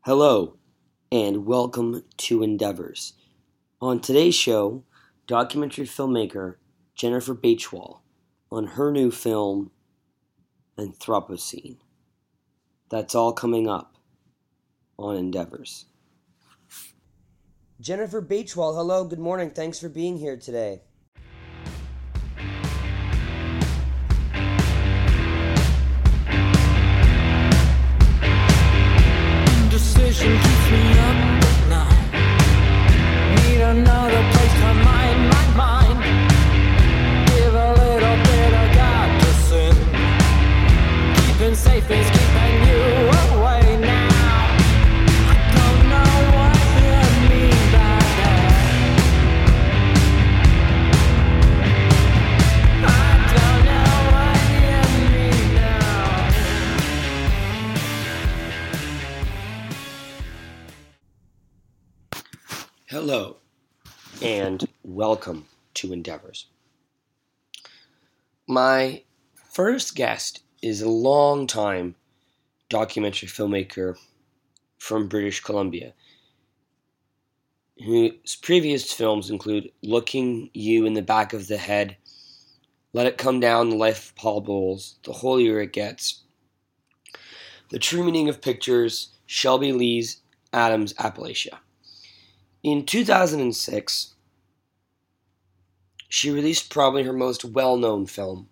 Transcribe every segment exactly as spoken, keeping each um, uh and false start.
Hello, and welcome to Endeavors. On today's show, documentary filmmaker Jennifer Bachwal on her new film, Anthropocene. That's all coming up on Endeavors. Jennifer Bachwal, hello, good morning. Thanks for being here today. Indecision keeps me up at night. Need another place to mind my mind. Give a little bit of God to sin. Keeping safe is keeping you away now. I don't know what you mean by that. I don't know what you mean now. Hello, and welcome to Endeavors. My first guest is a long-time documentary filmmaker from British Columbia, whose previous films include Looking You in the Back of the Head, Let It Come Down, The Life of Paul Bowles, The Holier It Gets, The True Meaning of Pictures, Shelby Lee's Adams Appalachia. In two thousand six, she released probably her most well-known film,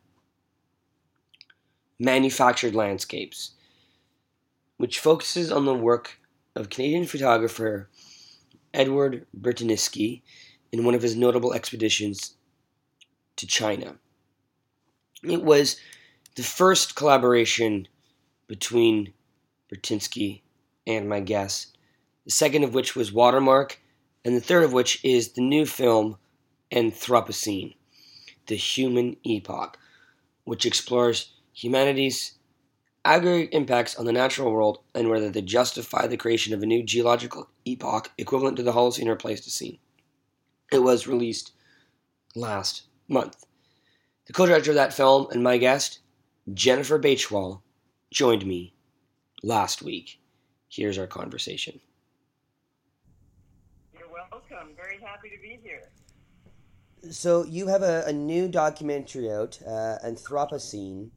Manufactured Landscapes, which focuses on the work of Canadian photographer Edward Bertynski in one of his notable expeditions to China. It was the first collaboration between Bertynski and my guest, the second of which was Watermark, and the third of which is the new film Anthropocene, The Human Epoch, which explores humanity's aggregate impacts on the natural world and whether they justify the creation of a new geological epoch equivalent to the Holocene or Pleistocene. It was released last month. The co-director of that film and my guest, Jennifer Bachwal, joined me last week. Here's our conversation. You're welcome. Very happy to be here. So you have a, a new documentary out, uh, Anthropocene.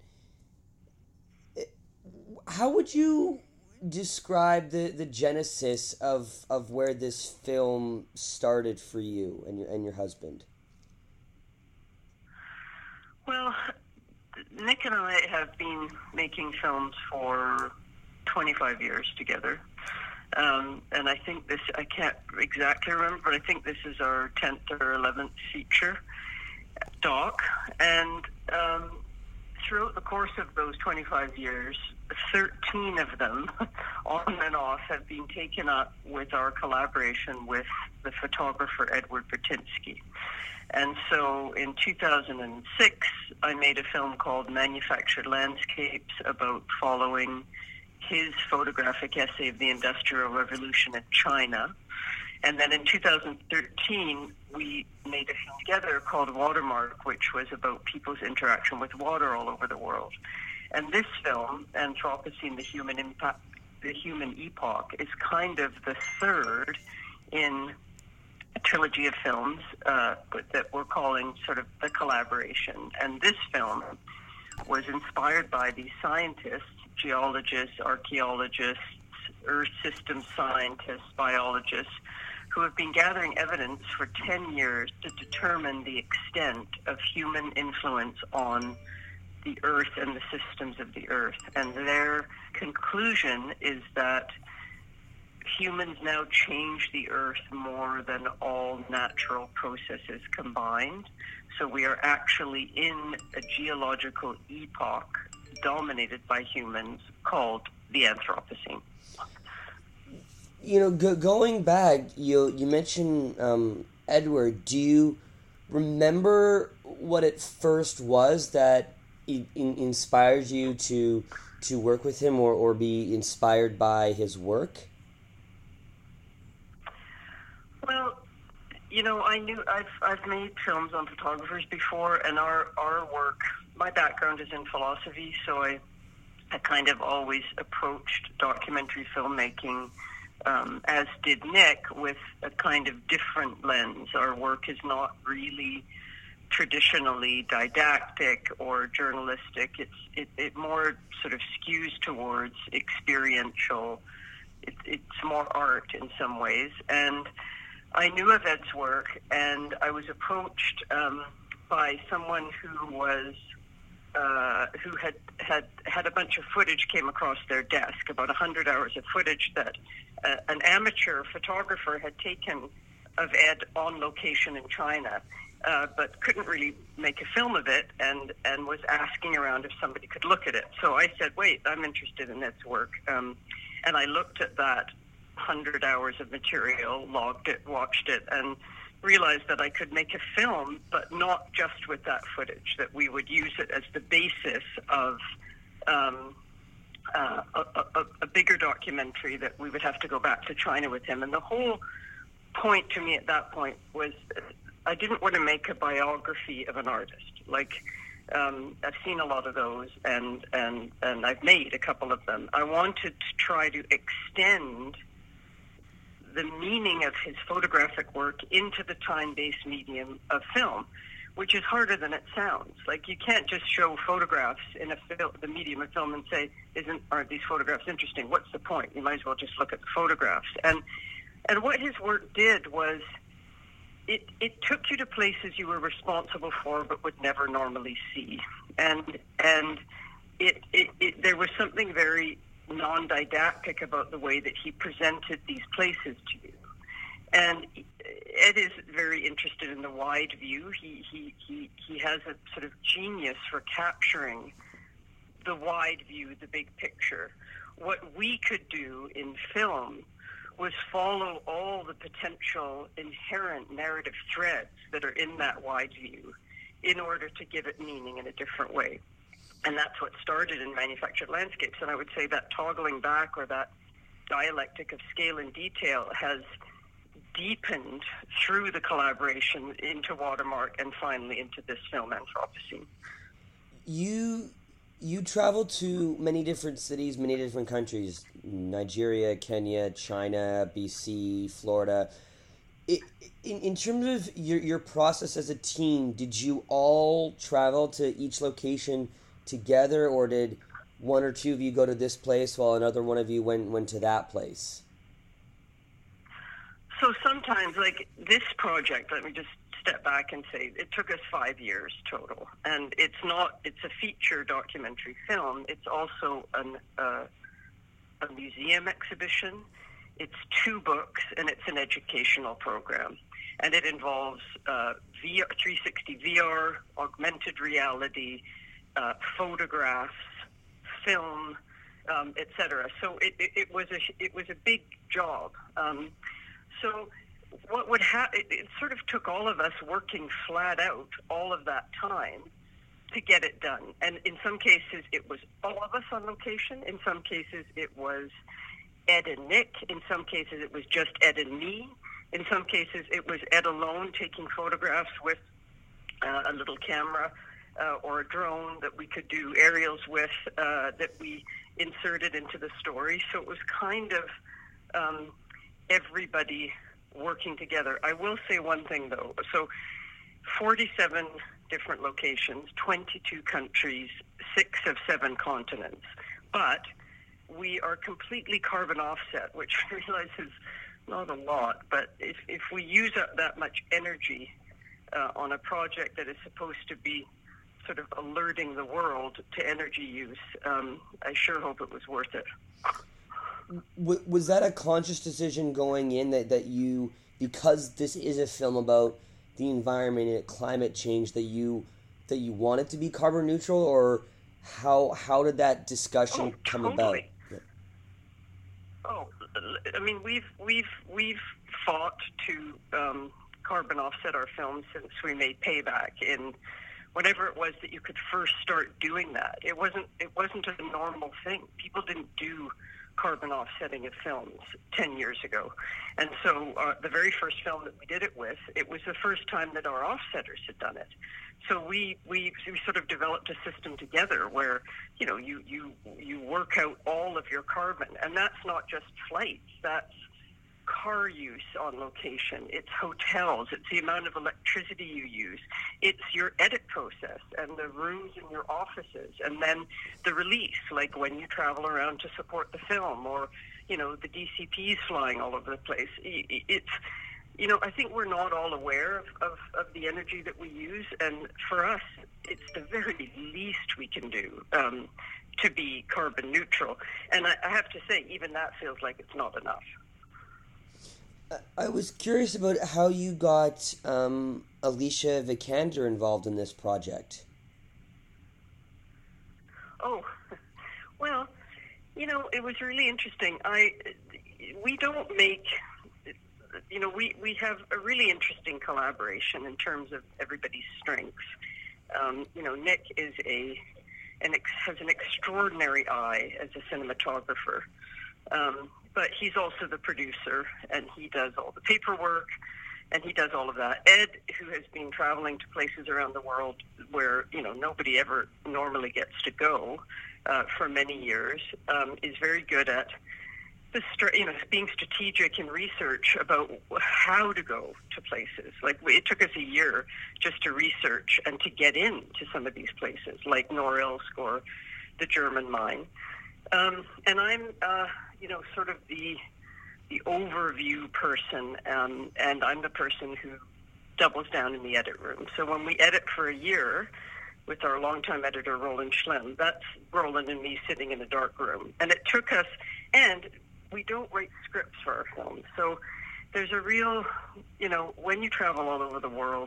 How would you describe the, the genesis of, of where this film started for you and your and your husband? Well, Nick and I have been making films for twenty-five years together. Um, and I think this, I can't exactly remember, but I think this is our tenth or eleventh feature doc. And um, throughout the course of those twenty-five years, thirteen of them, on and off, have been taken up with our collaboration with the photographer Edward Bertynski. And so in two thousand six, I made a film called Manufactured Landscapes about following his photographic essay of the Industrial Revolution in China. And then in two thousand thirteen, we made a film together called Watermark, which was about people's interaction with water all over the world. And this film, Anthropocene, the Human Impact, the Human Epoch, is kind of the third in a trilogy of films uh, that we're calling sort of the collaboration. And this film was inspired by these scientists, geologists, archaeologists, earth system scientists, biologists, who have been gathering evidence for ten years to determine the extent of human influence on the earth and the systems of the earth. And their conclusion is that humans now change the earth more than all natural processes combined. So we are actually in a geological epoch dominated by humans called the Anthropocene. You know, go, going back, you you mentioned um, Edward. Do you remember what it first was that in, in, inspired you to to work with him or, or be inspired by his work? Well, you know, I knew I've I've made films on photographers before, and our our work. My background is in philosophy, so I I kind of always approached documentary filmmaking um, as did Nick, with a kind of different lens. Our work is not really traditionally didactic or journalistic. It's it, it more sort of skews towards experiential. It, it's more art in some ways. And I knew of Ed's work, and I was approached um, by someone who was uh, who had, had had a bunch of footage came across their desk, about one hundred hours of footage that uh, an amateur photographer had taken of Ed on location in China. Uh, but couldn't really make a film of it, and, and was asking around if somebody could look at it. So I said, wait, I'm interested in Ed's work. Um, and I looked at that one hundred hours of material, logged it, watched it, and realized that I could make a film, but not just with that footage, that we would use it as the basis of um, uh, a, a, a bigger documentary that we would have to go back to China with him. And the whole point to me at that point was I didn't want to make a biography of an artist. Like, um, I've seen a lot of those, and, and, and I've made a couple of them. I wanted to try to extend the meaning of his photographic work into the time-based medium of film, which is harder than it sounds. Like, you can't just show photographs in a fil- the medium of film and say, "Isn't aren't these photographs interesting?" What's the point? You might as well just look at the photographs. And and what his work did was, It, it took you to places you were responsible for but would never normally see. And and it, it, it there was something very non-didactic about the way that he presented these places to you. And Ed is very interested in the wide view. He, he, he, he has a sort of genius for capturing the wide view, the big picture. What we could do in film was follow all the potential inherent narrative threads that are in that wide view in order to give it meaning in a different way. And that's what started in Manufactured Landscapes. And I would say that toggling back, or that dialectic of scale and detail, has deepened through the collaboration into Watermark and finally into this film, Anthropocene. You you travel to many different cities, many different countries: Nigeria, Kenya, China, B C, Florida. It, in, in terms of your, your process as a team, did you all travel to each location together, or did one or two of you go to this place while another one of you went went to that place? So sometimes, like this project, let me just step back and say it took us five years total. And it's not, it's a feature documentary film. It's also an, uh, a museum exhibition. It's two books, and it's an educational program. And it involves uh, V R, three sixty V R, augmented reality, uh, photographs, film, um, et cetera. So it, it, it was a it was a big job. Um, so what would happen? It, it sort of took all of us working flat out all of that time to get it done. And in some cases, it was all of us on location. In some cases, it was Ed and Nick. In some cases, it was just Ed and me. In some cases, it was Ed alone taking photographs with uh, a little camera uh, or a drone that we could do aerials with uh, that we inserted into the story. So it was kind of um, everybody working together. I will say one thing, though. So forty-seven different locations, twenty-two countries, six of seven continents. But we are completely carbon offset, which I realize is not a lot, but if, if we use up that much energy uh, on a project that is supposed to be sort of alerting the world to energy use, um, I sure hope it was worth it. Was that a conscious decision going in, that, that you, because this is a film about the environment and climate change, that you that you want it to be carbon neutral, or how how did that discussion oh, come totally. about? Oh, I mean, we've we've we've fought to um, carbon offset our films since we made Payback in whenever it was that you could first start doing that. It wasn't it wasn't a normal thing. People didn't do carbon offsetting of films ten years ago. And so uh, the very first film that we did it with, it was the first time that our offsetters had done it. So we, we we sort of developed a system together where, you know, you, you, you work out all of your carbon. And that's not just flights. That's car use on location, it's hotels, it's the amount of electricity you use, it's your edit process and the rooms in your offices, and then the release, like when you travel around to support the film, or, you know, the D C Ps flying all over the place. It's, you know, I think we're not all aware of, of, of the energy that we use, and for us, it's the very least we can do um, to be carbon neutral. And I, I have to say, even that feels like it's not enough. I was curious about how you got um, Alicia Vikander involved in this project. Oh, well, you know, it was really interesting. I, we don't make, you know, we, we have a really interesting collaboration in terms of everybody's strengths. Um, you know, Nick is a, an ex, has an extraordinary eye as a cinematographer. Um, but he's also the producer, and he does all the paperwork, and he does all of that. Ed, who has been traveling to places around the world where, you know, nobody ever normally gets to go uh, for many years, um, is very good at the, you know, being strategic in research about how to go to places. Like, it took us a year just to research and to get into some of these places, like Norilsk or the German mine. Um, and I'm, uh, you know, sort of the the overview person, um, and I'm the person who doubles down in the edit room. So when we edit for a year with our longtime editor, Roland Schlemm, that's Roland and me sitting in a dark room. And it took us, and we don't write scripts for our films. So there's a real, you know, when you travel all over the world,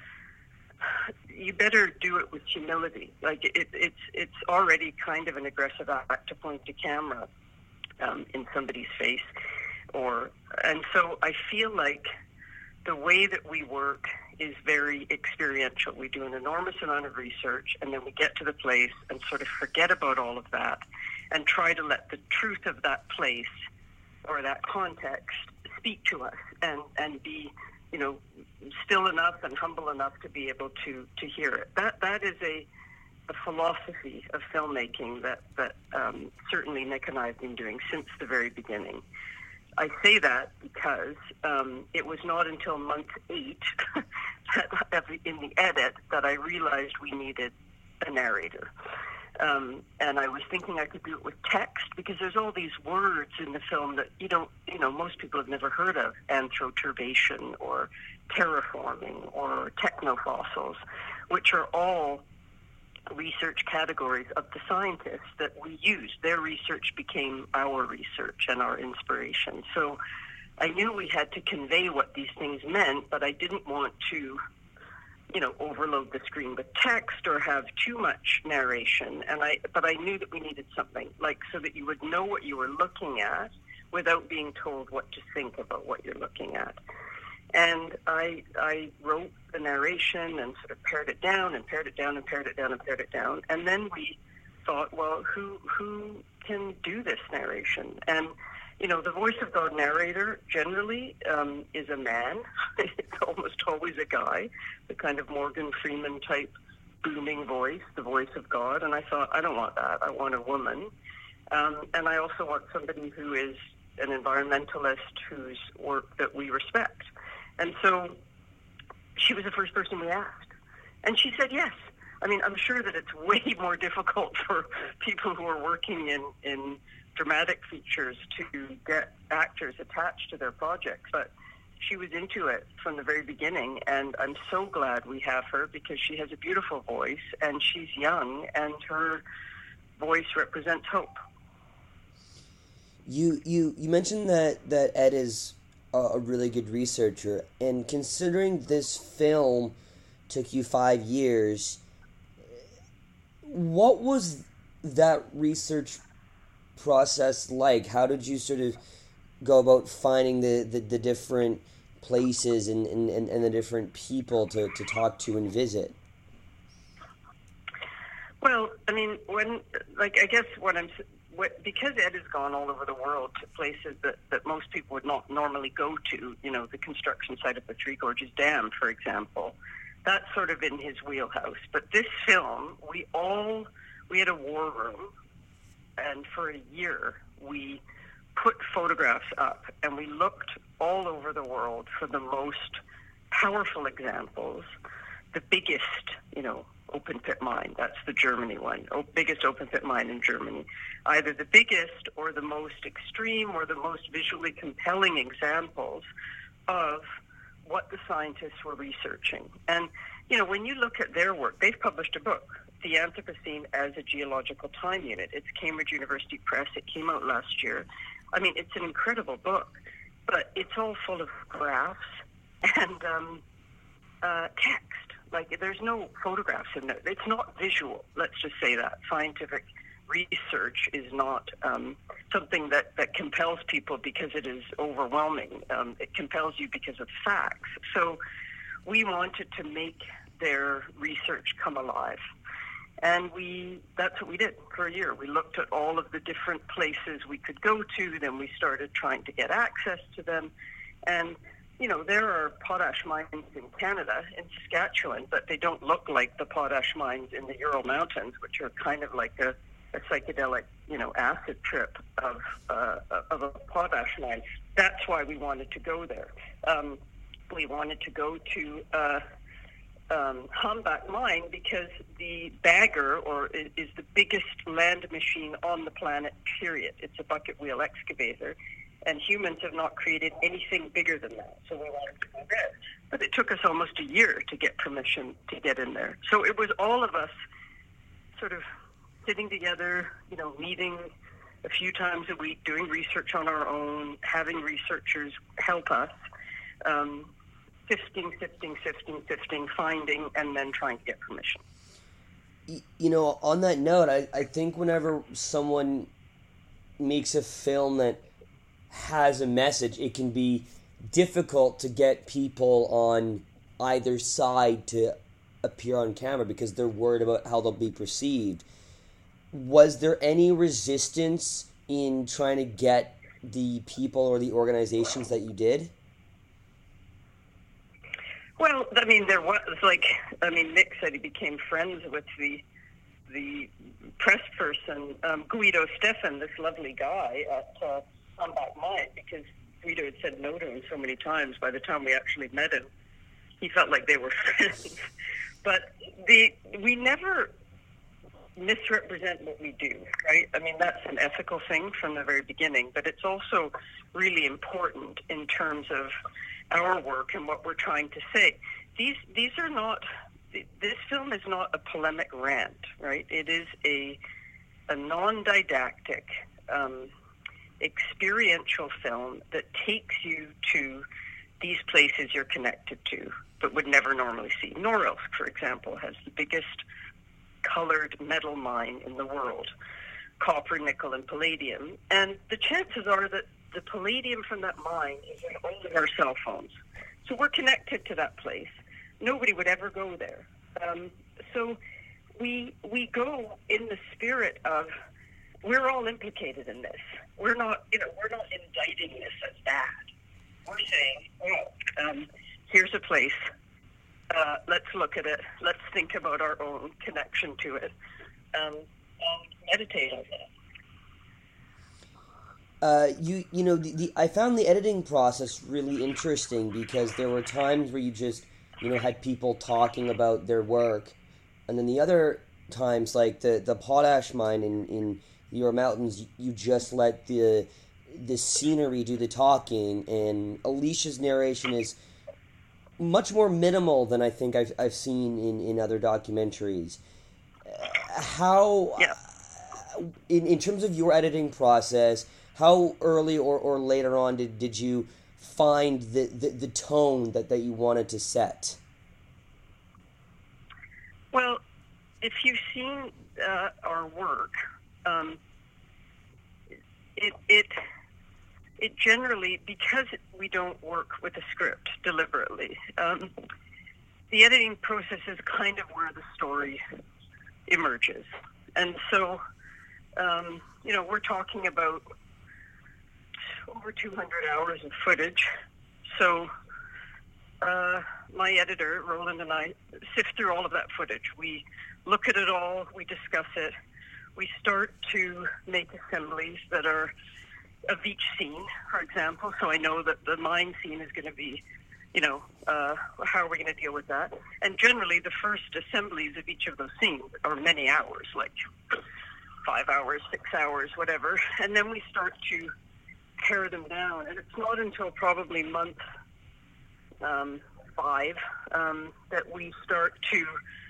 you better do it with humility. Like, it, it's it's already kind of an aggressive act to point the camera um, in somebody's face, or and so I feel like the way that we work is very experiential. We do an enormous amount of research, and then we get to the place and sort of forget about all of that and try to let the truth of that place or that context speak to us and and be, you know, still enough and humble enough to be able to, to hear it. That that is a, a philosophy of filmmaking that, that um, certainly Nick and I have been doing since the very beginning. I say that because um, it was not until month eight that in the edit that I realized we needed a narrator. Um, and I was thinking I could do it with text, because there's all these words in the film that you don't, you know, most people have never heard of: anthroturbation or terraforming or technofossils, which are all research categories of the scientists that we use. Their research became our research and our inspiration. So I knew we had to convey what these things meant, but I didn't want to, you know, overload the screen with text or have too much narration. And I, but I knew that we needed something, like, so that you would know what you were looking at without being told what to think about what you're looking at. And I, I wrote the narration and sort of pared it down and pared it down and pared it down and pared it down. And then we thought, well, who, who can do this narration? And, you know, the voice of God narrator generally um, is a man. It's almost always a guy, the kind of Morgan Freeman type booming voice, the voice of God. And I thought, I don't want that. I want a woman. Um, and I also want somebody who is an environmentalist whose work that we respect. And so she was the first person we asked. And she said yes. I mean, I'm sure that it's way more difficult for people who are working in, in dramatic features to get actors attached to their projects. But she was into it from the very beginning, and I'm so glad we have her, because she has a beautiful voice, and she's young, and her voice represents hope. You you, you mentioned that, that Ed is a really good researcher, and considering this film took you five years, what was that research process like? How did you sort of go about finding the, the, the different places and, and, and the different people to, to talk to and visit? Well, I mean, when, like, I guess what I'm, what, because Ed has gone all over the world to places that, that most people would not normally go to, you know, the construction site of the Three Gorges Dam, for example, that's sort of in his wheelhouse. But this film, we all, we had a war room, and for a year we put photographs up, and we looked all over the world for the most powerful examples, the biggest, you know, open pit mine. That's the Germany one, o- biggest open pit mine in Germany. Either the biggest or the most extreme or the most visually compelling examples of what the scientists were researching. And, you know, when you look at their work, they've published a book, The Anthropocene as a Geological Time Unit. It's Cambridge University Press. It came out last year. I mean, it's an incredible book, but it's all full of graphs and um, uh, text. Like, there's no photographs in there. It's not visual, let's just say that. Scientific research is not um, something that, that compels people because it is overwhelming. Um, it compels you because of facts. So we wanted to make their research come alive. And we that's what we did for a year. We looked at all of the different places we could go to. Then we started trying to get access to them. And, you know, there are potash mines in Canada, in Saskatchewan, but they don't look like the potash mines in the Ural Mountains, which are kind of like a, a psychedelic, you know, acid trip of, uh, of a potash mine. That's why we wanted to go there. Um, we wanted to go to... Uh, Um, Hambach mine because the bagger or is, is the biggest land machine on the planet, period. It's a bucket wheel excavator, and humans have not created anything bigger than that. So we wanted to go there. But it took us almost a year to get permission to get in there. So it was all of us sort of sitting together, you know, meeting a few times a week, doing research on our own, having researchers help us. Um, Sifting, sifting, sifting, sifting, finding, and then trying to get permission. You know, on that note, I, I think whenever someone makes a film that has a message, it can be difficult to get people on either side to appear on camera because they're worried about how they'll be perceived. Was there any resistance in trying to get the people or the organizations that you did? Well, I mean, there was, like, I mean, Nick said he became friends with the the press person, um, Guido Stefan, this lovely guy at uh, Hambach Mine, because Guido had said no to him so many times. By the time we actually met him, he felt like they were friends. But the we never misrepresent what we do, right? I mean, that's an ethical thing from the very beginning, but it's also really important in terms of our work and what we're trying to say. These these are not, this film is not a polemic rant, right? It is a a non-didactic, um, experiential film that takes you to these places you're connected to, but would never normally see. Norilsk, for example, has the biggest colored metal mine in the world, copper, nickel, and palladium. And the chances are that the palladium from that mine is in all of our cell phones. So we're connected to that place. Nobody would ever go there. Um, so we we go in the spirit of, we're all implicated in this. We're not, you know, we're not indicting this as bad. We're saying, oh, um, here's a place. Uh, let's look at it. Let's think about our own connection to it. Um, and meditate on that. Uh, you you know the, the I found the editing process really interesting because there were times where you just you know had people talking about their work, and then the other times like the, the potash mine in in the Ural Mountains, you just let the the scenery do the talking, and Alicia's narration is much more minimal than I think I've I've seen in, in other documentaries. How yeah. in in terms of your editing process, how early or, or later on did, did you find the, the, the tone that, that you wanted to set? Well, if you've seen uh, our work, um, it, it it generally, because we don't work with a script deliberately, um, the editing process is kind of where the story emerges. And so, um, you know, we're talking about over two hundred hours of footage. So uh, my editor, Roland, and I sift through all of that footage. We look at it all. We discuss it. We start to make assemblies that are of each scene, for example, so I know that the mine scene is going to be, you know, uh, how are we going to deal with that? And generally, the first assemblies of each of those scenes are many hours, like five hours, six hours, whatever. And then we start to pare them down. And it's not until probably month um, five um, that we start to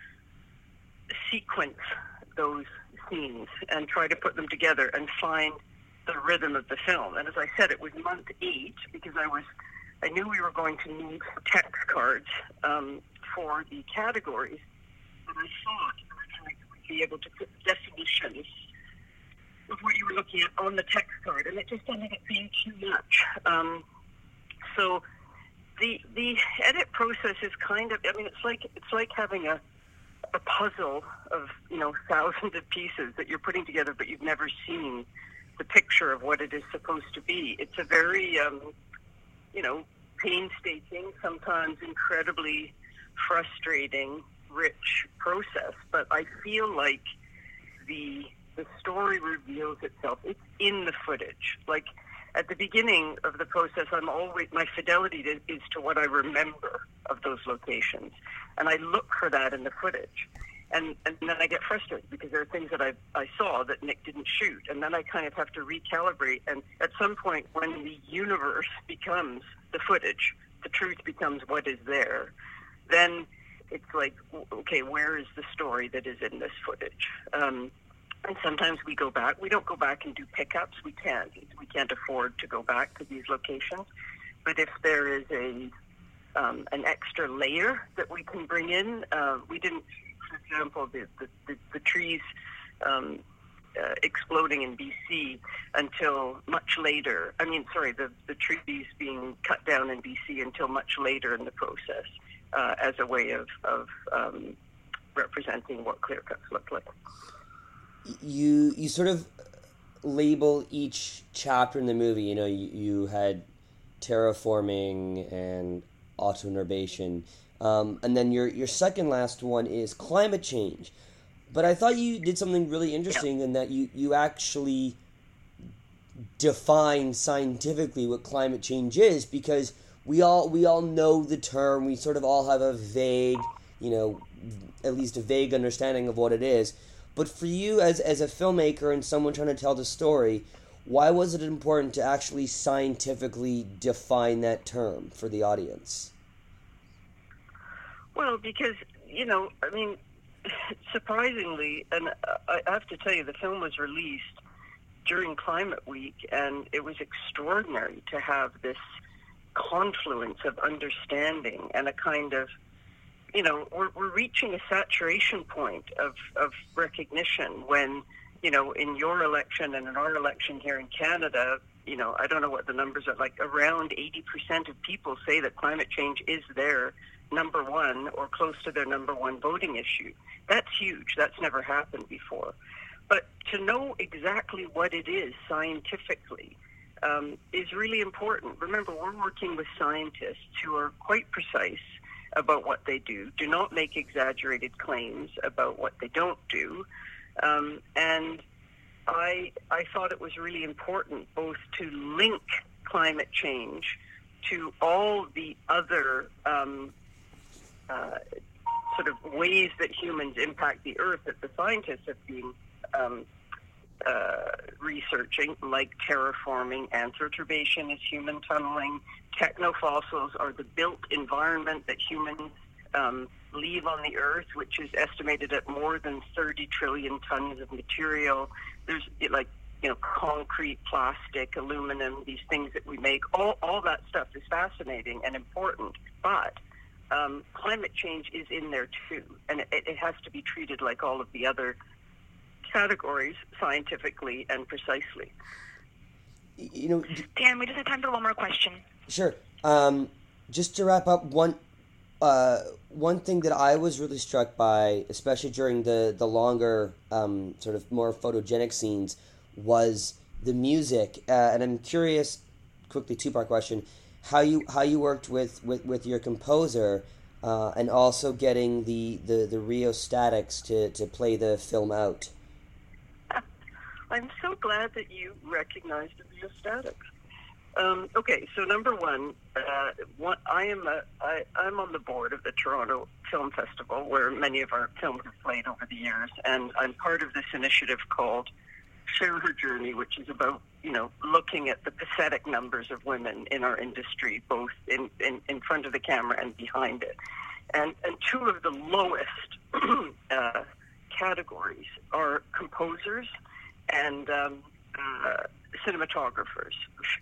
sequence those scenes and try to put them together and find the rhythm of the film. And as I said, it was month eight because I was I knew we were going to need text cards um, for the categories, and I thought originally we'd be able to put definitions of what you were looking at on the text card, and it just ended up being too much. Um, so the the edit process is kind of, I mean, it's like it's like having a a puzzle of, you know, thousands of pieces that you're putting together, but you've never seen the picture of what it is supposed to be. It's a very, um, you know, painstaking, sometimes incredibly frustrating, rich process. But I feel like the the story reveals itself. It's in the footage. Like at the beginning of the process, I'm always my fidelity to, is to what I remember of those locations, and I look for that in the footage. And, and then I get frustrated because there are things that I, I saw that Nick didn't shoot. And then I kind of have to recalibrate. And at some point, when the universe becomes the footage, the truth becomes what is there, then it's like, okay, where is the story that is in this footage? Um, and sometimes we go back. We don't go back and do pickups. We can't. We can't afford to go back to these locations. But if there is a um, an extra layer that we can bring in, uh, we didn't... For example, the, the, the, the trees um, uh, exploding in B C until much later. I mean, sorry, the, the trees being cut down in B C until much later in the process uh, as a way of, of um, representing what clear cuts look like. You you sort of label each chapter in the movie. You know, you, you had terraforming and autonurbation. Um, and then your your second last one is climate change. But I thought you did something really interesting in that you, you actually define scientifically what climate change is, because we all we all know the term. We sort of all have a vague, you know, at least a vague understanding of what it is. But for you as as a filmmaker and someone trying to tell the story, why was it important to actually scientifically define that term for the audience? Well, because, you know, I mean, surprisingly, and I have to tell you, the film was released during Climate Week, and it was extraordinary to have this confluence of understanding and a kind of, you know, we're, we're reaching a saturation point of, of recognition when, you know, in your election and in our election here in Canada, you know, I don't know what the numbers are, like around eighty percent of people say that climate change is their number one or close to their number one voting issue. That's huge. That's never happened before. But to know exactly what it is scientifically um, is really important. Remember, we're working with scientists who are quite precise about what they do, do not make exaggerated claims about what they don't do. Um, and I, I thought it was really important both to link climate change to all the other um, uh, sort of ways that humans impact the Earth that the scientists have been um, uh, researching, like terraforming, anthroturbation is human tunneling, technofossils are the built environment that humans um, leave on the Earth, which is estimated at more than thirty trillion tons of material. There's like, you know, concrete, plastic, aluminum, these things that we make. All, all that stuff is fascinating and important, but um, climate change is in there too, and it, it has to be treated like all of the other categories scientifically and precisely. You know, Dan, we just have time for one more question. Sure. Um, just to wrap up, one uh, one thing that I was really struck by, especially during the the longer, um, sort of more photogenic scenes, was the music. Uh, and I'm curious, quickly, two part question: how you how you worked with, with, with your composer, uh, and also getting the, the, the Rio Statics to, to play the film out. I'm so glad that you recognized the rheostatics. Um, okay, so number one, uh, one I am a, I, I'm on the board of the Toronto Film Festival, where many of our films have played over the years, and I'm part of this initiative called Share Her Journey, which is about, you know, looking at the pathetic numbers of women in our industry, both in, in, in front of the camera and behind it. And, and two of the lowest uh, categories are composers and um, uh, cinematographers,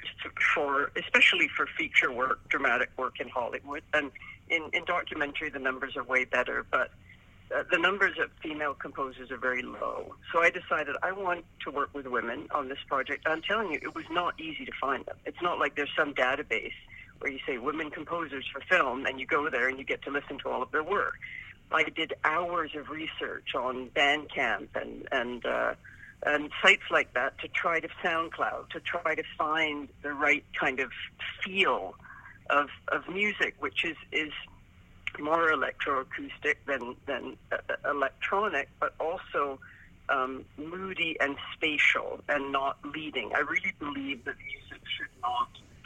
for especially for feature work, dramatic work in Hollywood. And in, in documentary, the numbers are way better, but uh, the numbers of female composers are very low. So I decided I want to work with women on this project. I'm telling you, it was not easy to find them. It's not like there's some database where you say women composers for film, and you go there and you get to listen to all of their work. I did hours of research on Bandcamp and and uh, and sites like that to try to SoundCloud, to try to find the right kind of feel of of music, which is, is more electroacoustic than, than uh, electronic, but also um, moody and spatial and not leading. I really believe that music should not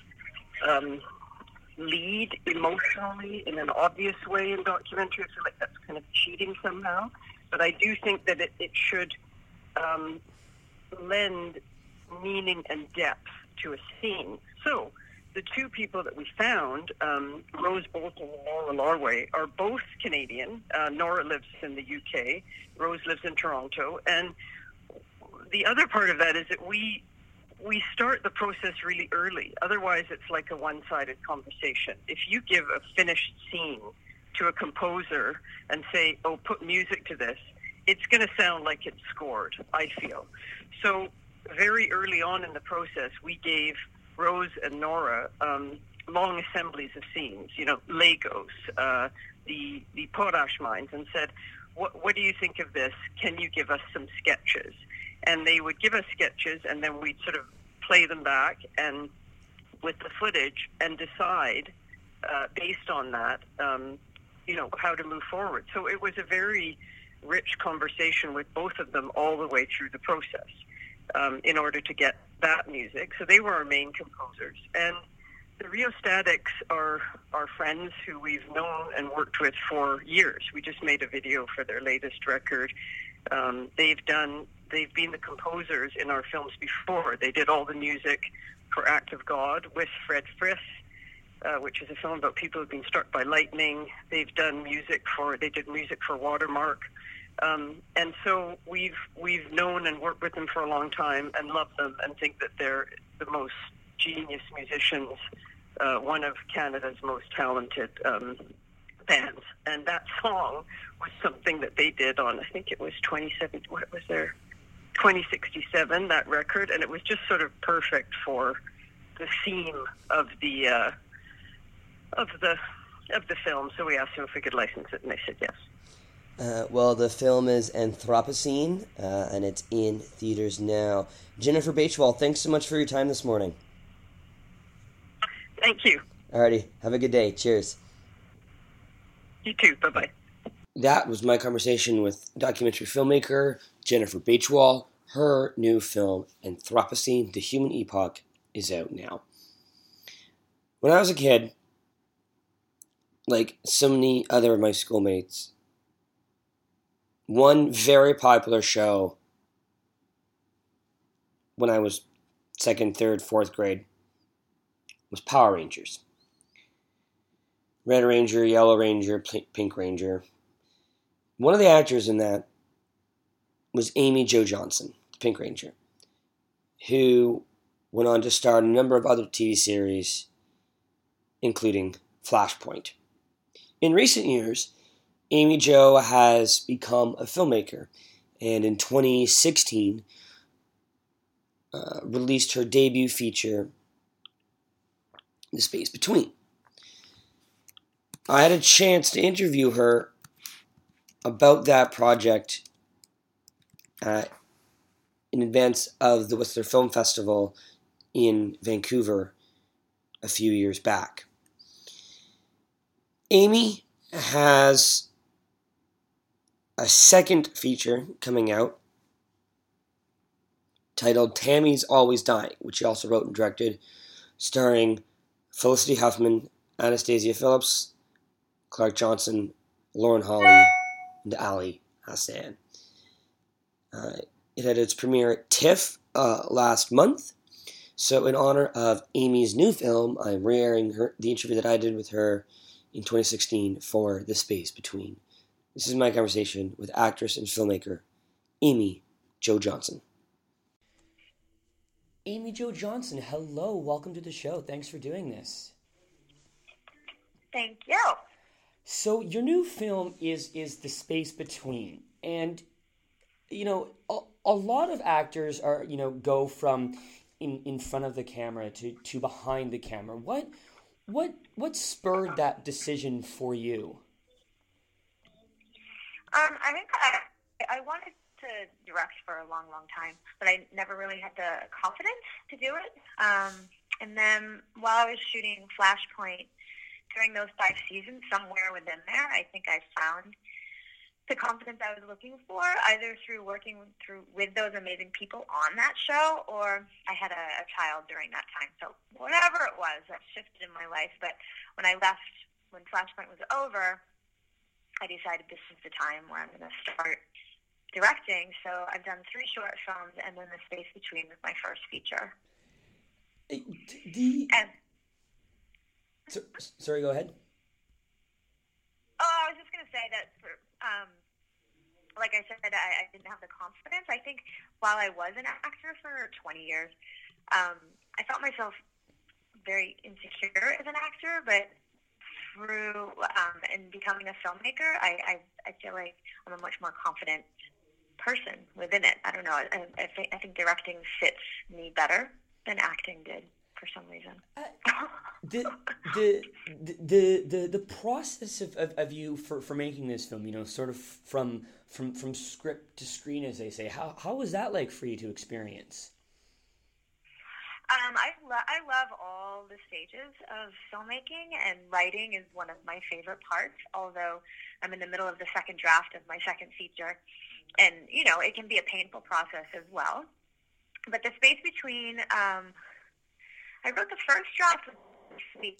um, lead emotionally in an obvious way in documentary. I feel like that's kind of cheating somehow. But I do think that it, it should um, lend meaning and depth to a scene. So the two people that we found, um, Rose Bolton and Nora Larway, are both Canadian. Uh, Nora lives in the U K. Rose lives in Toronto. And the other part of that is that we we start the process really early. Otherwise, it's like a one-sided conversation. If you give a finished scene to a composer and say, oh, put music to this, it's going to sound like it's scored, I feel. So very early on in the process, we gave Rose and Nora um, long assemblies of scenes, you know, Lagos, uh, the, the potash mines, and said, what, what do you think of this? Can you give us some sketches? And they would give us sketches, and then we'd sort of play them back and with the footage and decide, uh, based on that, um, you know, how to move forward. So it was a very rich conversation with both of them all the way through the process um, in order to get that music. So they were our main composers. And the Rheostatics are our friends who we've known and worked with for years. We just made a video for their latest record. Um, they've done, they've been the composers in our films before. They did all the music for Act of God with Fred Frith, uh, which is a film about people who've been struck by lightning. They've done music for, they did music for Watermark. Um, and so we've we've known and worked with them for a long time and love them and think that they're the most genius musicians, uh, one of Canada's most talented um, bands. And that song was something that they did on, I think it was twenty-seven, what was there, twenty sixty-seven, that record, and it was just sort of perfect for the theme of the uh, of the of the film. So we asked them if we could license it, and they said yes. Uh, well, the film is Anthropocene, uh, and it's in theaters now. Jennifer Bachwal, thanks so much for your time this morning. Thank you. Alrighty, have a good day. Cheers. You too. Bye-bye. That was my conversation with documentary filmmaker Jennifer Bachwal. Her new film, Anthropocene, The Human Epoch, is out now. When I was a kid, like so many other of my schoolmates, one very popular show when I was second, third, fourth grade was Power Rangers. Red Ranger, Yellow Ranger, Pink Ranger. One of the actors in that was Amy Jo Johnson, Pink Ranger, who went on to star in a number of other T V series, including Flashpoint. In recent years, Amy Jo has become a filmmaker, and in twenty sixteen uh, released her debut feature, The Space Between. I had a chance to interview her about that project uh, in advance of the Whistler Film Festival in Vancouver a few years back. Amy has a second feature coming out titled Tammy's Always Dying, which he also wrote and directed, starring Felicity Huffman, Anastasia Phillips, Clark Johnson, Lauren Holly, and Ali Hassan. Uh, it had its premiere at TIFF uh, last month. So in honor of Amy's new film, I'm re-airing her, the interview that I did with her in twenty sixteen for The Space Between. This is my conversation with actress and filmmaker Amy Jo Johnson. Amy Jo Johnson, hello. Welcome to the show. Thanks for doing this. Thank you. So your new film is is The Space Between. And, you know, a, a lot of actors are, you know, go from in, in front of the camera to, to behind the camera. What what what spurred that decision for you? Um, I think I, I wanted to direct for a long, long time, but I never really had the confidence to do it. Um, and then while I was shooting Flashpoint, during those five seasons, somewhere within there, I think I found the confidence I was looking for, either through working through with those amazing people on that show, or I had a, a child during that time. So whatever it was, that shifted in my life. But when I left, when Flashpoint was over, I decided this is the time where I'm going to start directing. So I've done three short films, and then The Space Between was my first feature. The and, so, sorry, go ahead. Oh, I was just going to say that, for, um, like I said, I, I didn't have the confidence. I think while I was an actor for twenty years, um, I felt myself very insecure as an actor, but through um, and becoming a filmmaker, I, I, I feel like I'm a much more confident person within it. I don't know. I, I, think, I think directing fits me better than acting did for some reason. Uh, the, the the the the process of, of, of you for, for making this film, you know, sort of from from from script to screen, as they say, how how was that like for you to experience? Um, I, lo- I love all the stages of filmmaking, and writing is one of my favorite parts, although I'm in the middle of the second draft of my second feature, and, you know, it can be a painful process as well. But The Space Between, um, I wrote the first draft with week.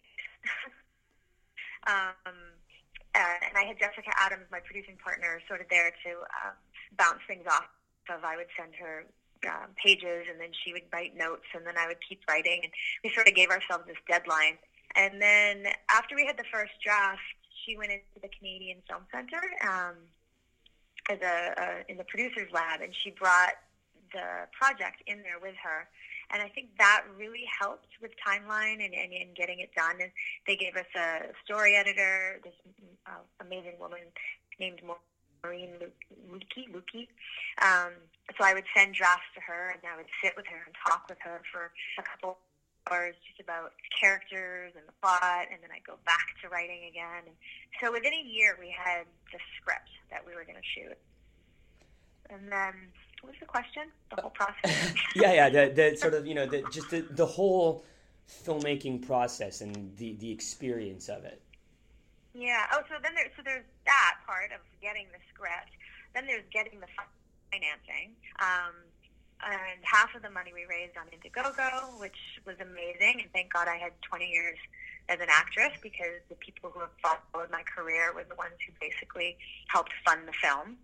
um, uh, and I had Jessica Adams, my producing partner, sort of there to um, bounce things off of. I would send her Um, pages, and then she would write notes, and then I would keep writing, and we sort of gave ourselves this deadline. And then after we had the first draft, she went into the Canadian Film Centre um, as a, a in the producer's lab, and she brought the project in there with her. And I think that really helped with timeline and, and, and getting it done. And they gave us a story editor, this uh, amazing woman named Maureen Lukey. Lukey. Um, so I would send drafts to her, and I would sit with her and talk with her for a couple hours just about characters and the plot, and then I'd go back to writing again. And so within a year, we had the script that we were going to shoot. And then, what was the question? The whole process? yeah, yeah, the, the sort of, you know, the, just the, the whole filmmaking process and the, the experience of it. Yeah. Oh, so then there, so there's that part of getting the script. Then there's getting the financing. Um, and half of the money we raised on Indiegogo, which was amazing. And thank God I had twenty years as an actress, because the people who have followed my career were the ones who basically helped fund the film.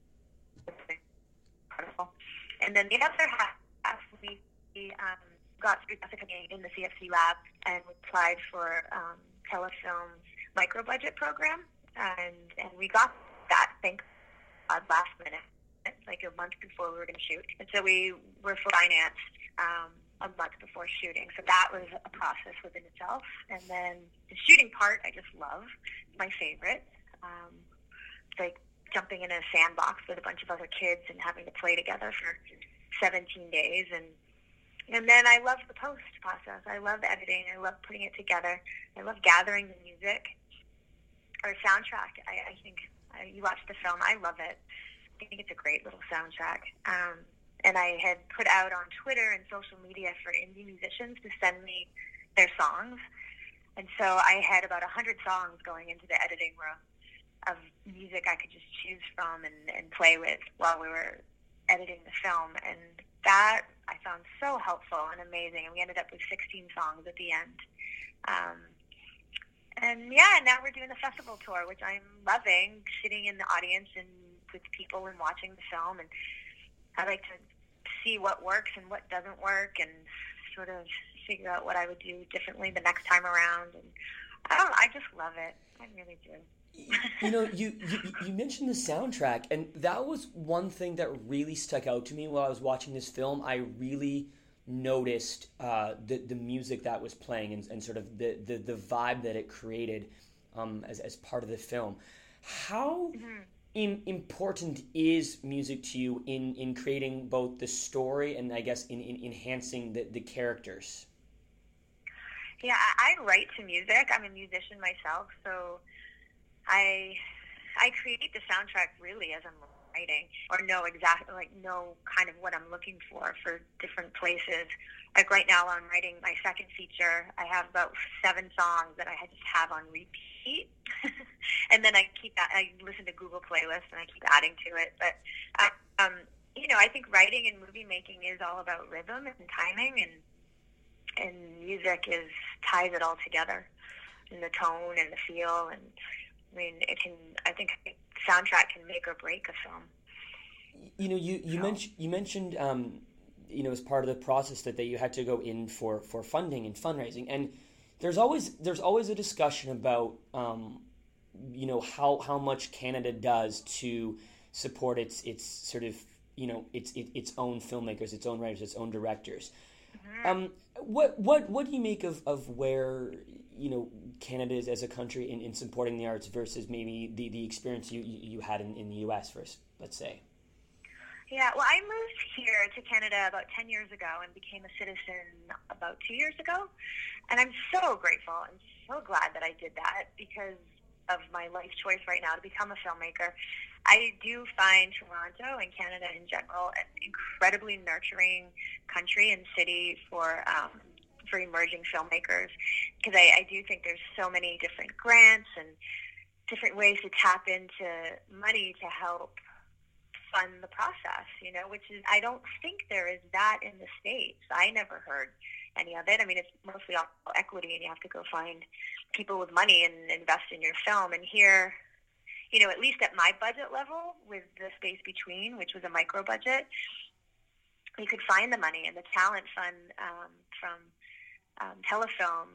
Incredible. And then the other half, we um, got through Jessica in the C F C lab and applied for um, Telefilm's micro-budget program, and, and we got that, thank God, last minute, like a month before we were going to shoot. And so we were financed um, a month before shooting. So that was a process within itself. And then the shooting part, I just love. It's my favorite. Um, it's like jumping in a sandbox with a bunch of other kids and having to play together for seventeen days. And And then I love the post process. I love editing. I love putting it together. I love gathering the music or soundtrack. I, I think uh, you watch the film. I love it. I think it's a great little soundtrack. Um, and I had put out on Twitter and social media for indie musicians to send me their songs. And so I had about one hundred songs going into the editing room of music I could just choose from and, and play with while we were editing the film. And that I found so helpful and amazing, and we ended up with sixteen songs at the end. Um, and yeah, now we're doing the festival tour, which I'm loving, sitting in the audience and with people and watching the film, and I like to see what works and what doesn't work, and sort of figure out what I would do differently the next time around. And I don't know, I just love it. I really do. You know, you, you you mentioned the soundtrack, and that was one thing that really stuck out to me while I was watching this film. I really noticed uh, the the music that was playing, and, and sort of the, the, the vibe that it created um, as as part of the film. How mm-hmm. in, important is music to you in, in creating both the story and I guess in, in enhancing the, the characters? Yeah, I, I write to music. I'm a musician myself, so I I create the soundtrack really as I'm writing, or know exactly, like, know kind of what I'm looking for for different places. Like right now I'm writing my second feature. I have about seven songs that I just have on repeat. And then I keep, I listen to Google Playlists and I keep adding to it. But, um, you know, I think writing and movie making is all about rhythm and timing, and and music is ties it all together, and the tone and the feel. And I mean, it can, I think soundtrack can make or break a film. You know, you, you, so. mentioned, you mentioned, um, you know, as part of the process that, that you had to go in for, for funding and fundraising. And there's always there's always a discussion about, um, you know, how, how much Canada does to support its its sort of, you know, its it, its own filmmakers, its own writers, its own directors. Mm-hmm. Um, what what what do you make of, of where, you know, Canada is as a country in, in supporting the arts versus maybe the, the experience you, you had in, in the U S first, let's say? Yeah, well, I moved here to Canada about ten years ago and became a citizen about two years ago. And I'm so grateful and so glad that I did that because of my life choice right now to become a filmmaker. I do find Toronto and Canada in general an incredibly nurturing country and city for um, for emerging filmmakers, because I, I do think there's so many different grants and different ways to tap into money to help fund the process, you know, which is, I don't think there is that in the States. I never heard any of it. I mean, it's mostly all equity, and you have to go find people with money and invest in your film. And here, you know, at least at my budget level with the Space Between, which was a micro budget, you could find the money, and the talent fund um, from um, Telefilm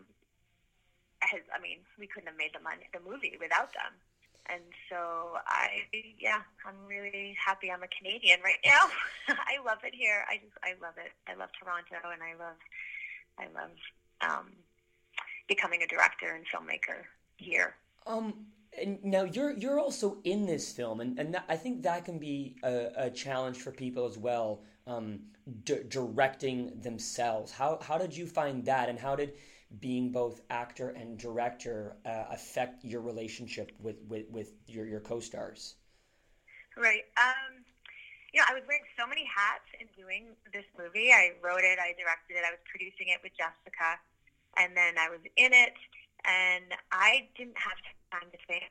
has, I mean, we couldn't have made the money, the movie without them. And so I, yeah, I'm really happy I'm a Canadian right now. I love it here. I just, I love it. I love Toronto, and I love, I love um, becoming a director and filmmaker here. Um, and now you're you're also in this film, and, and that, I think that can be a, a challenge for people as well, um, d- directing themselves. How how did you find that, and how did being both actor and director uh, affect your relationship with, with, with your, your co-stars? Right. Um, you know, I was wearing so many hats in doing this movie. I wrote it, I directed it, I was producing it with Jessica, and then I was in it, and I didn't have time to think.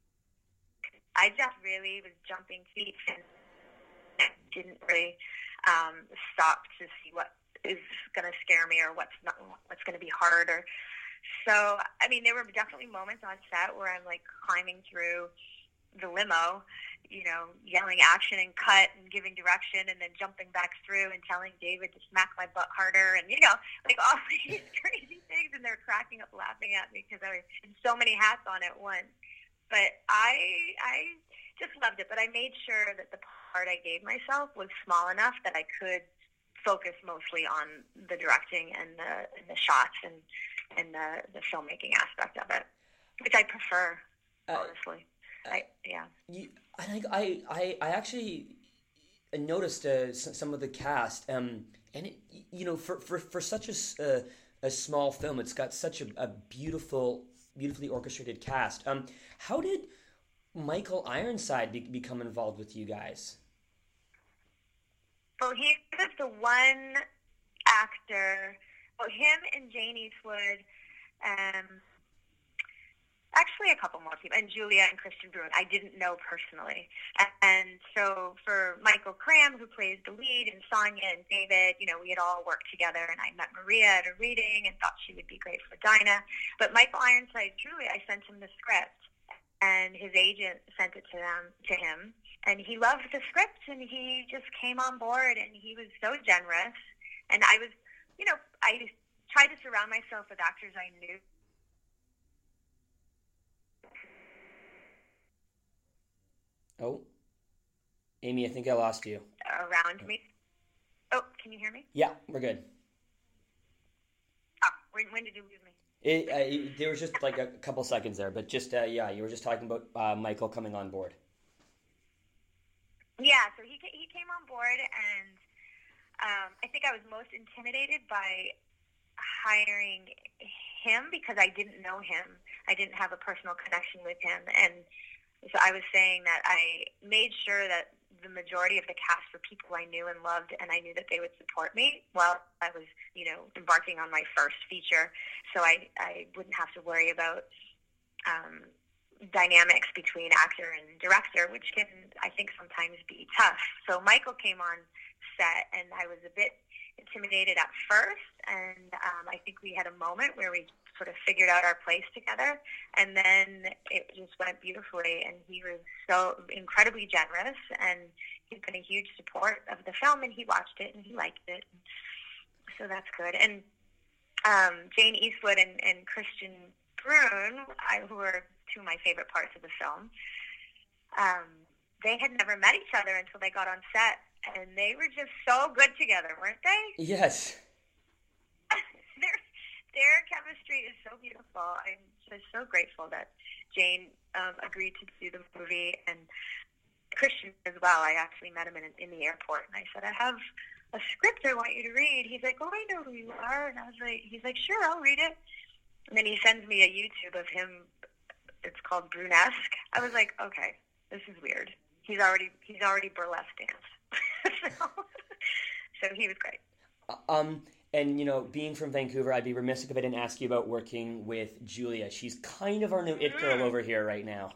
I just really was jumping feet and didn't really um, stop to see what is going to scare me or what's not, what's going to be harder. So, I mean, there were definitely moments on set where I'm like climbing through the limo, you know, yelling action and cut and giving direction, and then jumping back through and telling David to smack my butt harder, and, you know, like all these crazy things, and they're cracking up laughing at me because I was in so many hats on at once. But I, I just loved it, but I made sure that the part I gave myself was small enough that I could focus mostly on the directing and the, and the shots and and the, the filmmaking aspect of it, which I prefer, honestly. Uh, I, yeah. You, I think I, I, I actually noticed uh, some of the cast, um, and it, you know, for, for, for such a, uh, a small film, it's got such a, a beautiful, beautifully orchestrated cast. Um, how did Michael Ironside be, become involved with you guys? Well, he was the one actor, well, him and Jane Eastwood, um, actually a couple more people, and Julia and Christian Bruin I didn't know personally. And so for Michael Cram, who plays the lead, and Sonia and David, you know, we had all worked together, and I met Maria at a reading and thought she would be great for Dinah. But Michael Ironside, truly, I sent him the script, and his agent sent it to them to him, and he loved the script, and he just came on board, and he was so generous. And I was, you know, I tried to surround myself with actors I knew. Oh, Amy, I think I lost you. Around me. Oh, can you hear me? Yeah, we're good. Oh, when, when did you lose me? It, uh, it, there was just like a couple seconds there, but just, uh, yeah, you were just talking about uh, Michael coming on board. Yeah, so he he came on board, and um, I think I was most intimidated by hiring him because I didn't know him. I didn't have a personal connection with him, and so I was saying that I made sure that the majority of the cast were people I knew and loved, and I knew that they would support me while I was, you know, embarking on my first feature. So I, I wouldn't have to worry about um, dynamics between actor and director, which can, I think, sometimes be tough. So Michael came on set, and I was a bit intimidated at first, and um, I think we had a moment where we sort of figured out our place together, and then it just went beautifully, and he was so incredibly generous, and he's been a huge support of the film, and he watched it, and he liked it, so that's good. And um, Jane Eastwood and, and Christian Bruin, I, who are two of my favorite parts of the film, um, they had never met each other until they got on set, and they were just so good together, weren't they? Yes. their, their chemistry is so beautiful. I'm just so grateful that Jane um, agreed to do the movie, and Christian as well. I actually met him in, in the airport, and I said, I have a script I want you to read. He's like, oh, I know who you are. And I was like, he's like, sure, I'll read it. And then he sends me a YouTube of him. It's called Brunesque. I was like, okay, this is weird. He's already he's already burlesque dance. so, so he was great. Um, and, you know, being from Vancouver, I'd be remiss if I didn't ask you about working with Julia. She's kind of our new it girl over here right now.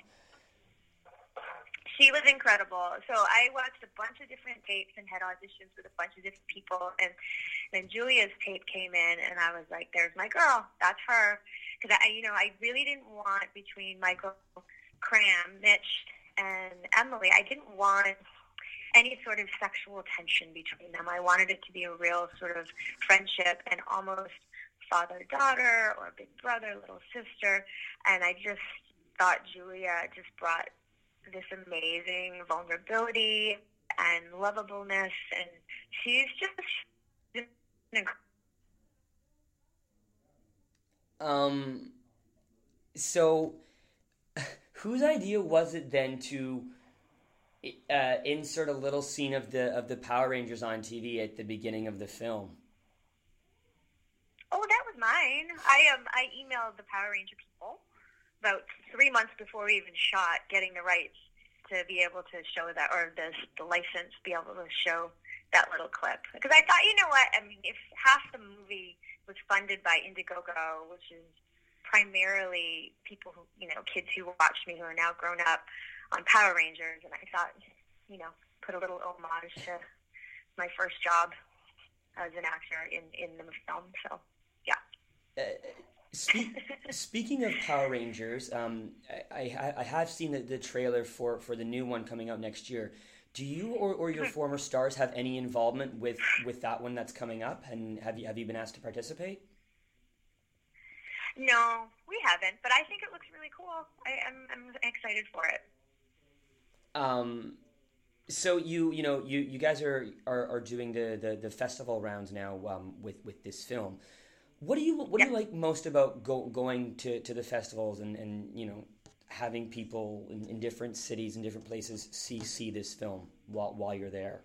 She was incredible. So I watched a bunch of different tapes and had auditions with a bunch of different people. And then Julia's tape came in, and I was like, there's my girl. That's her. Because, I, you know, I really didn't want between Michael Cram, Mitch, and Emily, I didn't want any sort of sexual tension between them. I wanted it to be a real sort of friendship and almost father-daughter or big brother, little sister. And I just thought Julia just brought this amazing vulnerability and lovableness, and she's just um so whose idea was it then to uh, insert a little scene of the of the Power Rangers on T V at the beginning of the film? Oh, that was mine. I um I emailed the Power Ranger people about three months before we even shot, getting the rights to be able to show that, or the the license, be able to show that little clip. Because I thought, you know what, I mean, if half the movie was funded by Indiegogo, which is primarily people who, you know, kids who watched me who are now grown up on Power Rangers, and I thought, you know, put a little homage to my first job as an actor in, in the film, so, yeah. Uh, Speak, speaking of Power Rangers, um, I, I, I have seen the, the trailer for, for the new one coming out next year. Do you or, or your former stars have any involvement with, with that one that's coming up? And have you have you been asked to participate? No, we haven't, but I think it looks really cool. I, I'm I'm excited for it. Um, so you you know you, you guys are, are, are doing the, the, the festival rounds now um, with with this film. What do you what do you like most about go, going to, to the festivals and, and you know having people in, in different cities and different places see see this film while while you're there?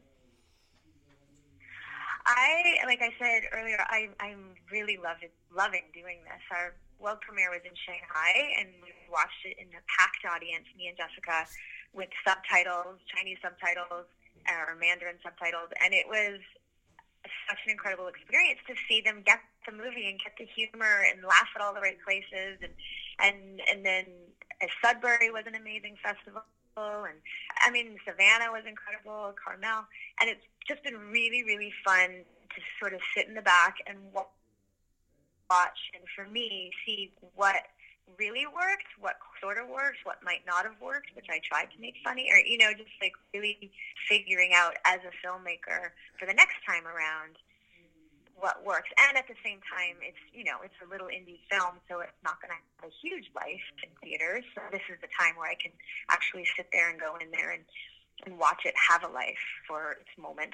I like I said earlier, I I'm really loving loving doing this. Our world premiere was in Shanghai, and we watched it in a packed audience, me and Jessica, with subtitles, Chinese subtitles, or Mandarin subtitles, and it was such an incredible experience to see them get the movie and get the humor and laugh at all the right places, and and and then Sudbury was an amazing festival, and I mean, Savannah was incredible, Carmel, and it's just been really, really fun to sort of sit in the back and watch, and for me, see what really worked, what sort of worked, what might not have worked, which I tried to make funny, or, you know, just like really figuring out as a filmmaker for the next time around what works. And at the same time, it's, you know, it's a little indie film, so it's not going to have a huge life in theaters. So this is the time where I can actually sit there and go in there and, and watch it have a life for its moment,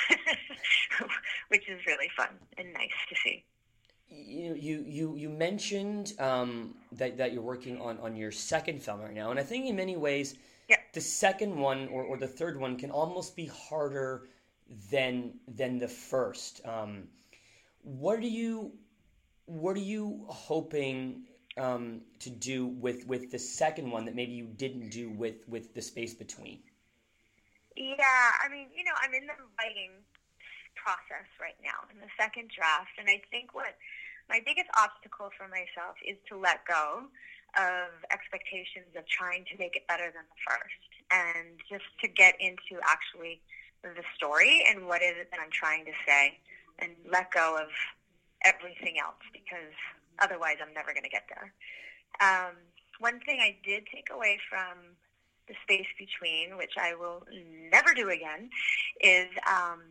which is really fun and nice to see. You you you you mentioned um, that that you're working on, on your second film right now, and I think in many ways, yeah. the second one or, or the third one can almost be harder than than the first. Um, what are you what are you hoping um, to do with, with the second one that maybe you didn't do with, with The Space Between? Yeah, I mean, you know, I'm in the writing process right now in the second draft, and I think what my biggest obstacle for myself is to let go of expectations of trying to make it better than the first, and just to get into actually the story and what is it that I'm trying to say, and let go of everything else, because otherwise I'm never going to get there. Um, one thing I did take away from The Space Between, which I will never do again, is um,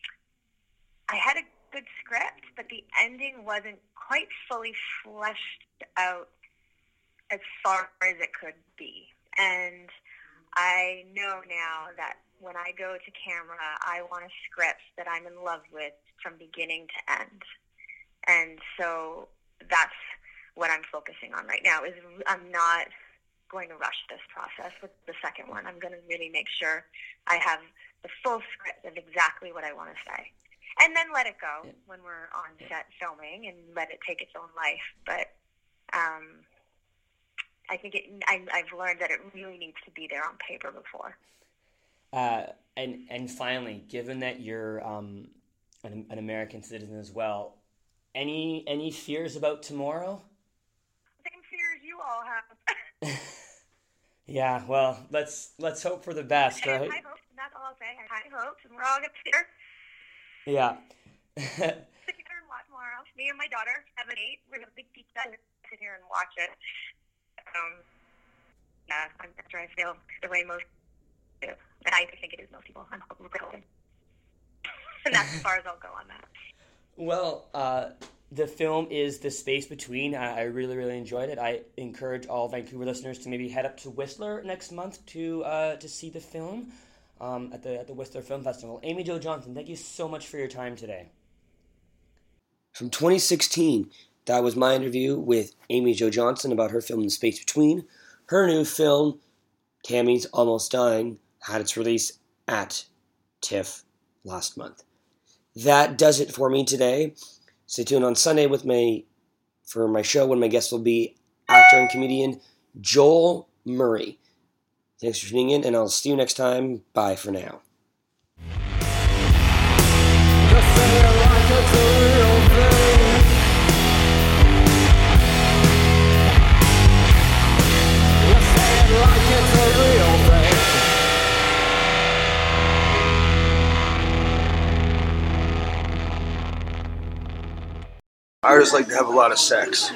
I had a good script, but the ending wasn't quite fully fleshed out as far as it could be. And I know now that when I go to camera, I want a script that I'm in love with from beginning to end. And so that's what I'm focusing on right now, is I'm not going to rush this process with the second one. I'm going to really make sure I have the full script of exactly what I want to say. And then let it go yeah. when we're on set filming, and let it take its own life. But um, I think it, I, I've learned that it really needs to be there on paper before. Uh, and and finally, given that you're um, an, an American citizen as well, any any fears about tomorrow? Same fears you all have. Yeah, well, let's let's hope for the best, right? I hope, and that's all I'll say. I high hopes, and we're all gonna sit here. Yeah. Sit here and watch tomorrow. Me and my daughter, seven, eight, we're gonna big pizza and sit here and watch it. Um, yeah, I'm sure I feel the way most do. And I think it is most people. I'm hoping. And that's as far as I'll go on that. Well, uh, the film is The Space Between. I, I really, really enjoyed it. I encourage all Vancouver listeners to maybe head up to Whistler next month to uh, to see the film um, at the at the Whistler Film Festival. Amy Jo Johnson, thank you so much for your time today. From twenty sixteen, that was my interview with Amy Jo Johnson about her film The Space Between. Her new film, Tammy's Almost Dying, had its release at TIFF last month. That does it for me today. Stay tuned on Sunday with me for my show when my guest will be actor and comedian Joel Murray. Thanks for tuning in, and I'll see you next time. Bye for now. Artists like to have a lot of sex.